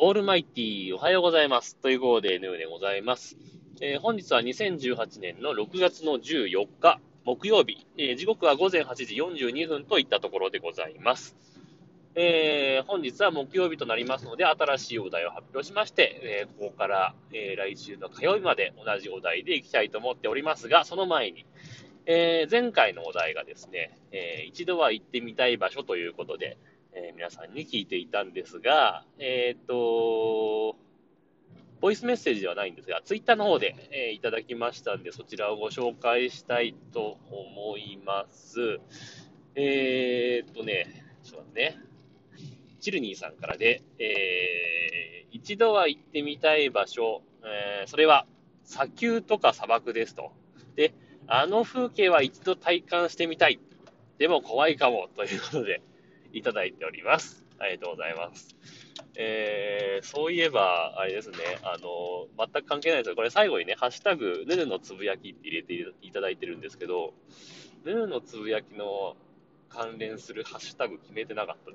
オールマイティーおはようございます。ということで、ヌーでございます。本日は2018年の6月の14日、木曜日、時刻は午前8時42分といったところでございます。本日は木曜日となりますので、新しいお題を発表しまして、ここから、来週の火曜日まで同じお題でいきたいと思っておりますが、その前に、前回のお題がですね、一度は行ってみたい場所ということで、皆さんに聞いていたんですが、ボイスメッセージではないんですが、ツイッターの方で、いただきましたんで、そちらをご紹介したいと思います。ちょっとね、チルニーさんからで、一度は行ってみたい場所、それは砂丘とか砂漠ですと。で、あの風景は一度体感してみたい。でも怖いかも、ということで、いただいております。ありがとうございます。そういえば、あれですね、全く関係ないですよ。これ最後にね、ハッシュタグ、ヌヌのつぶやきって入れていただいてるんですけど、ヌヌのつぶやきの関連するハッシュタグ決めてなかったです。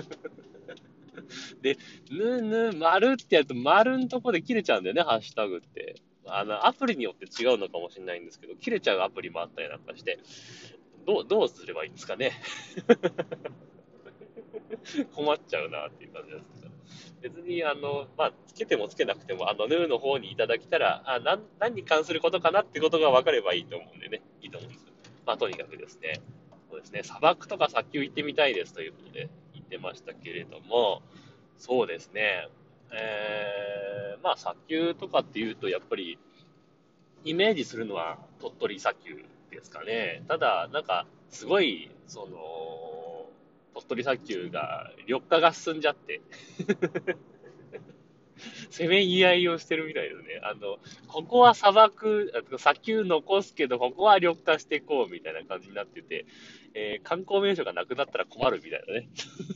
で、ヌヌ、丸ってやると丸のとこで切れちゃうんだよね、ハッシュタグって。アプリによって違うのかもしれないんですけど、切れちゃうアプリもあったりなんかして、どうすればいいんですかね。困っちゃうなっていう感じですけど。別に、つけてもつけなくても、ヌーの方にいただけたら、何に関することかなってことが分かればいいと思うんでね、いいと思うんです。とにかくですね、そうですね、砂漠とか砂丘行ってみたいですということで言ってましたけれども、そうですね、砂丘とかっていうと、やっぱり、イメージするのは鳥取砂丘ですかね。ただ、なんか、すごい、鳥取砂丘が緑化が進んじゃって、せめぎ合いをしてるみたいですね。ここは砂漠、砂丘残すけど、ここは緑化していこうみたいな感じになってて、観光名所がなくなったら困るみたいなね。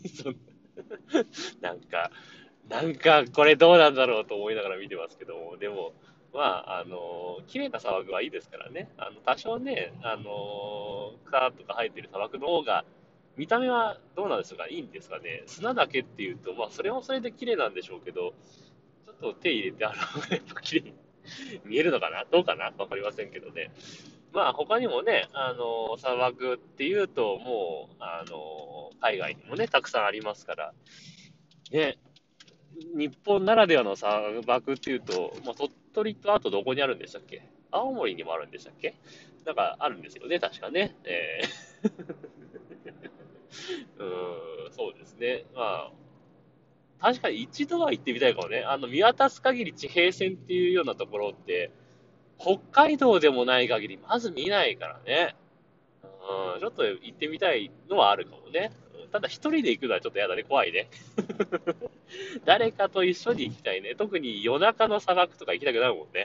なんか、これどうなんだろうと思いながら見てますけども、でも、綺麗な砂漠はいいですからね。多少ね、草とか生えてる砂漠の方が、見た目はどうなんでしょうか、いいんですかね。砂だけっていうと、それもそれで綺麗なんでしょうけど、ちょっと手入れてやっぱ綺麗に見えるのかなどうかなわかりませんけどね。他にもね、砂漠っていうと、もう、海外にもね、たくさんありますから、ね、日本ならではの砂漠っていうと、鳥取とあとどこにあるんでしたっけ？青森にもあるんでしたっけ？なんかあるんですよね、確かね。そうですね。確かに一度は行ってみたいかもね。見渡す限り地平線っていうようなところって、北海道でもない限り、まず見ないからね。ちょっと行ってみたいのはあるかもね。ただ一人で行くのはちょっとやだね、怖いね。誰かと一緒に行きたいね。特に夜中の砂漠とか行きたくなるもんね。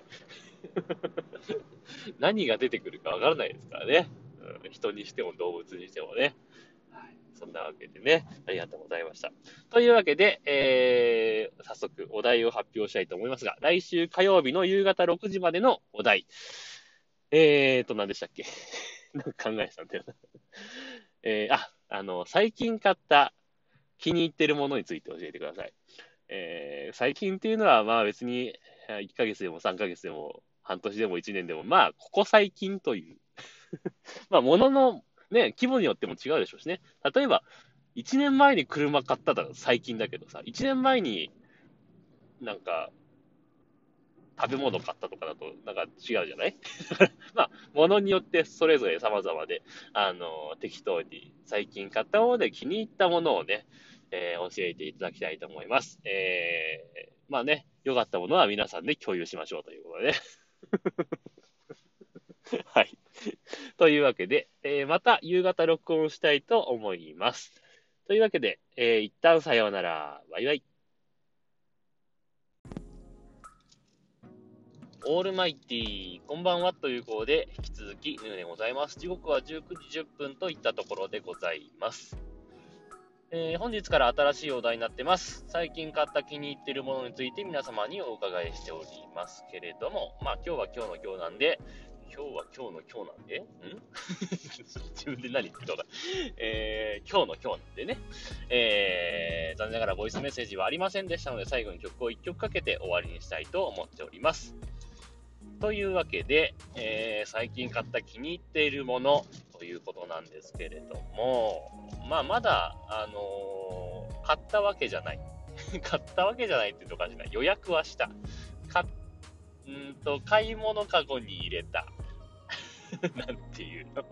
何が出てくるかわからないですからね。人にしても動物にしてもね。はい。そんなわけでね、ありがとうございました。というわけで、早速お題を発表したいと思いますが、来週火曜日の夕方6時までのお題。何でしたっけ？なんか考えてたんだよな。最近買った気に入ってるものについて教えてください。最近っていうのは、別に、1ヶ月でも3ヶ月でも、半年でも1年でも、ここ最近という。ものの、ね、規模によっても違うでしょうしね。例えば、1年前に車買ったら最近だけどさ、1年前になんか食べ物買ったとかだと、なんか違うじゃない？ものによってそれぞれ様々で、適当に最近買ったもので気に入ったものをね、教えていただきたいと思います。良かったものは皆さんで共有しましょうということでね。はい。というわけで、また夕方録音したいと思います。というわけで、一旦さようなら。バイバイ。オールマイティー、こんばんはということで、引き続き、ヌーでございます。時刻は19時10分といったところでございます。本日から新しいお題になってます。最近買った気に入っているものについて皆様にお伺いしておりますけれども、今日は今日の今日なんで、自分で何言ってるか分かんない。今日の今日なんでね、残残念ながらボイスメッセージはありませんでしたので、最後に曲を1曲かけて終わりにしたいと思っております。というわけで、最近買った気に入っているものということなんですけれども、まだ、買ったわけじゃない。買ったわけじゃないっていうとおかしいな。予約はした。買い物かごに入れた。なんていうの。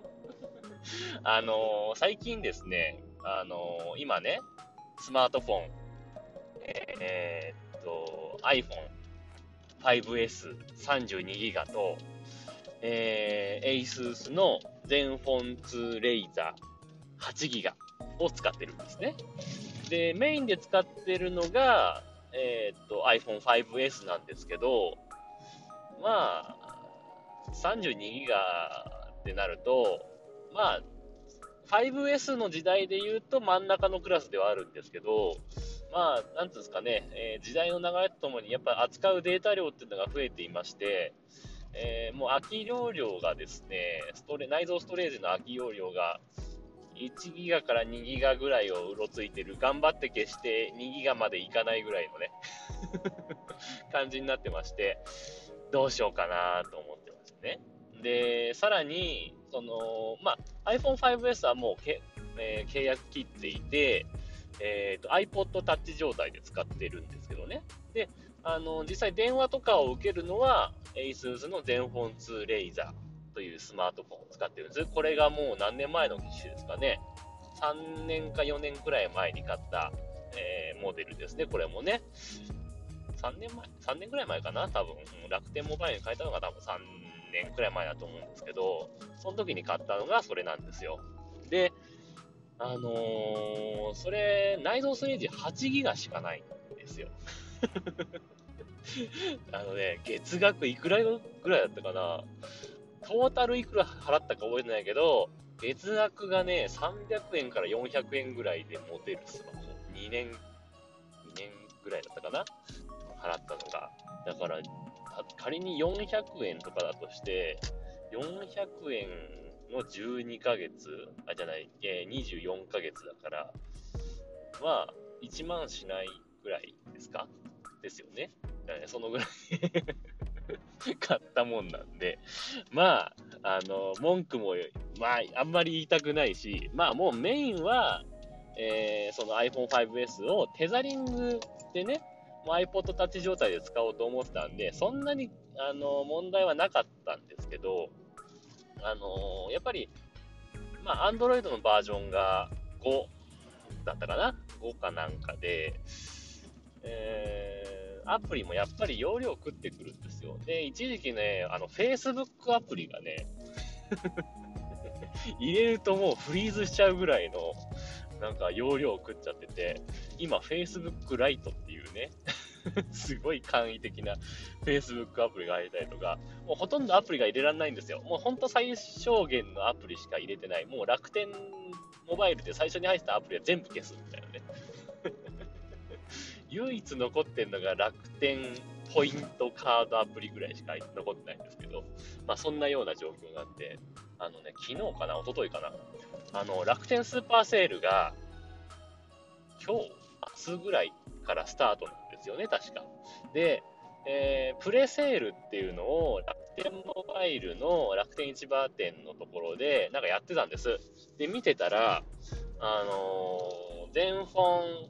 最近ですね、今ね、スマートフォン、iPhone5S32GB と、ASUS の ZenFone 2 Razr 8GB を使ってるんですね。で、メインで使ってるのが、iPhone5S なんですけど、まあ、32GB ってなると、まあ、5S の時代で言うと真ん中のクラスではあるんですけど、まあ、なんていうんですかね、時代の流れとともにやっぱり扱うデータ量っていうのが増えていまして、もう空き容量がですね、内蔵ストレージの空き容量が1ギガから2ギガぐらいをうろついてる、頑張って消して2ギガまでいかないぐらいのね、感じになってまして、どうしようかなと思ってますね。で、さらに、iPhone5S はもう契約切っていて、iPod Touch 状態で使ってるんですけどね。で、実際電話とかを受けるのは、ASUS の ZenFone 2 Razr というスマートフォンを使ってるんです。これがもう何年前の機種ですかね。3年か4年くらい前に買った、モデルですね。これもね。3年くらい前かな多分。楽天モバイルに変えたのが多分3年くらい前だと思うんですけど、その時に買ったのがそれなんですよ。で、それ、内蔵ストレージ8ギガしかないんですよ。月額いくらぐらいだったかな、トータルいくら払ったか覚えてないけど、月額がね、300円から400円ぐらいで持てるスマホ。2年ぐらいだったかな払ったのが。だから、仮に400円とかだとして、400円の12ヶ月、24ヶ月だから、まあ、1万しないぐらいですかですよね。そのぐらい買ったもんなんで、文句も、あんまり言いたくないし、もうメインは、その iPhone5S をテザリングでね、iPod Touch 状態で使おうと思ってたんで、そんなに、問題はなかったんですけど、やっぱり、Android のバージョンが5だったかな ?5 かなんかで、アプリもやっぱり容量食ってくるんですよ。で、一時期ね、Facebook アプリがね、入れるともうフリーズしちゃうぐらいの、なんか容量を食っちゃってて、今 Facebook ライトっていうね、すごい簡易的な Facebook アプリが入れたりとか、もうほとんどアプリが入れられないんですよ。もうほんと最小限のアプリしか入れてない。もう楽天モバイルで最初に入ってたアプリは全部消すみたいなね。唯一残ってんのが楽天ポイントカードアプリぐらいしか残ってないんですけど、そんなような状況になって、昨日かな、一昨日かな、楽天スーパーセールが、今日、明日ぐらいからスタートなんですよね、確か。で、プレセールっていうのを楽天モバイルの楽天市場店のところでなんかやってたんです。で、見てたら、全フォン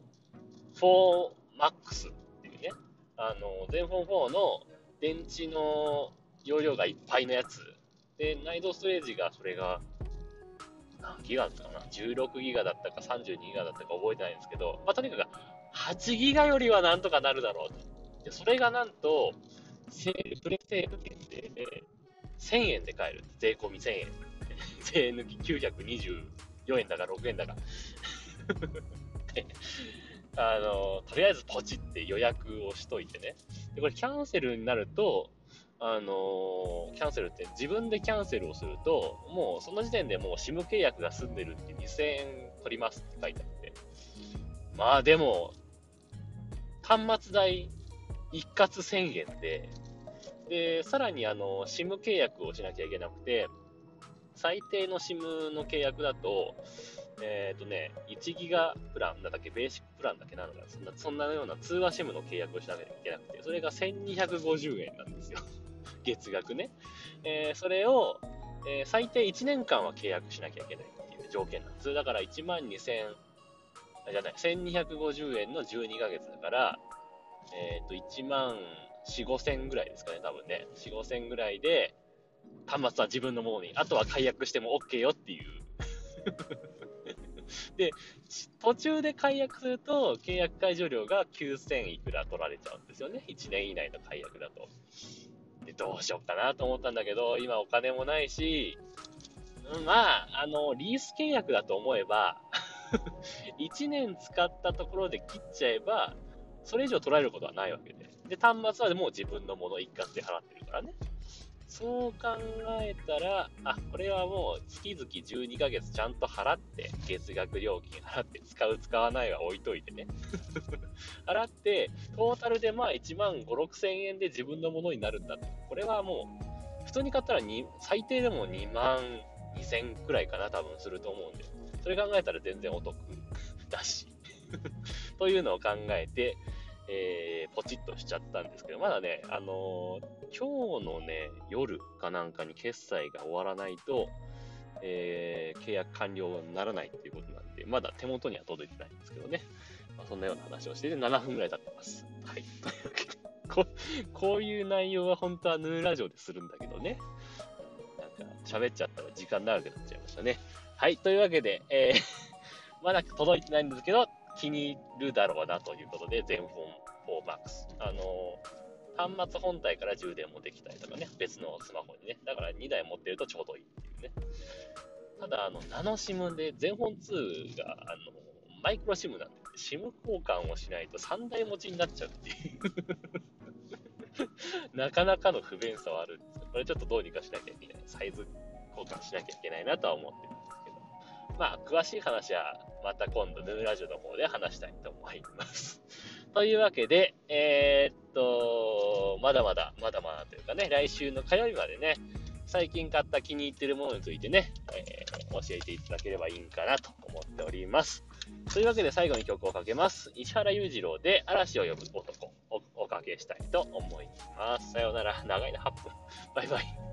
4MAX っていうね、全フォン4の電池の容量がいっぱいのやつ。で、内蔵ストレージが、それが、何ギガだったかな ?16 ギガだったか32ギガだったか覚えてないんですけど、とにかく8ギガよりはなんとかなるだろうと。で、それがなんと、プレセール限定で1000円で買える。税込み1000円。税抜き924円だか6円だか。でとりあえずポチって予約をしといてね。で、これキャンセルになると、キャンセルって自分でキャンセルをすると、もうその時点でもう SIM 契約が済んでるって2000円取りますって書いてあって。でも、端末代一括1000円で、さらにSIM 契約をしなきゃいけなくて、最低の SIM の契約だと、 1ギガプランだっけ、ベーシックプランだっけなのかな、そんなような通話シムの契約をしなきゃいけなくて、それが1250円なんですよ。月額ね。それを、最低1年間は契約しなきゃいけないっていう条件なんです。だから12000、1250円の12ヶ月だから、1万4、5千ぐらいですかね、多分ね。4、5千ぐらいで、端末は自分のものに、あとは解約しても OK よっていう。で、途中で解約すると、契約解除料が9000いくら取られちゃうんですよね。1年以内の解約だと。で、どうしようかなと思ったんだけど、今お金もないし、まあ、リース契約だと思えば、1年使ったところで切っちゃえば、それ以上取られることはないわけで。で、端末はもう自分のもの一括で払ってるからね。そう考えたら、これはもう月々12ヶ月ちゃんと払って、月額料金払って、使う使わないは置いといてね。払って、トータルでまあ1万5、6千円で自分のものになるんだって。これはもう、普通に買ったら最低でも2万2千くらいかな、多分すると思うんで。それ考えたら全然お得だし。というのを考えて、ポチッとしちゃったんですけど、まだね、今日のね、夜かなんかに決済が終わらないと、契約完了にならないっていうことなんで、まだ手元には届いてないんですけどね。そんなような話をしてて7分ぐらい経ってます。はい。というわけで、こういう内容は本当はヌーラジオでするんだけどね。なんか喋っちゃったら時間長くなっちゃいましたね。はい。というわけで、まだ届いてないんですけど、気に入るだろうなということで、全フォン4MAX。端末本体から充電もできたりとかね、別のスマホにね。だから2台持ってるとちょうどいいっていうね。ただ、ナノシムで、全フォン2が、マイクロシムなんで、シム交換をしないと3台持ちになっちゃうっていうなかなかの不便さはあるんですよ。これちょっとどうにかしなきゃいけない。サイズ交換しなきゃいけないなとは思ってるんですけど。まあ、詳しい話はまた今度、ヌーラジオの方で話したいと思います。というわけで、まだまだというかね、来週の火曜日までね、最近買った気に入っているものについてね、教えていただければいいんかなと思っております。というわけで最後に曲をかけます。石原裕次郎で嵐を呼ぶ男をおかけしたいと思います。さようなら。長いな、8分。バイバイ。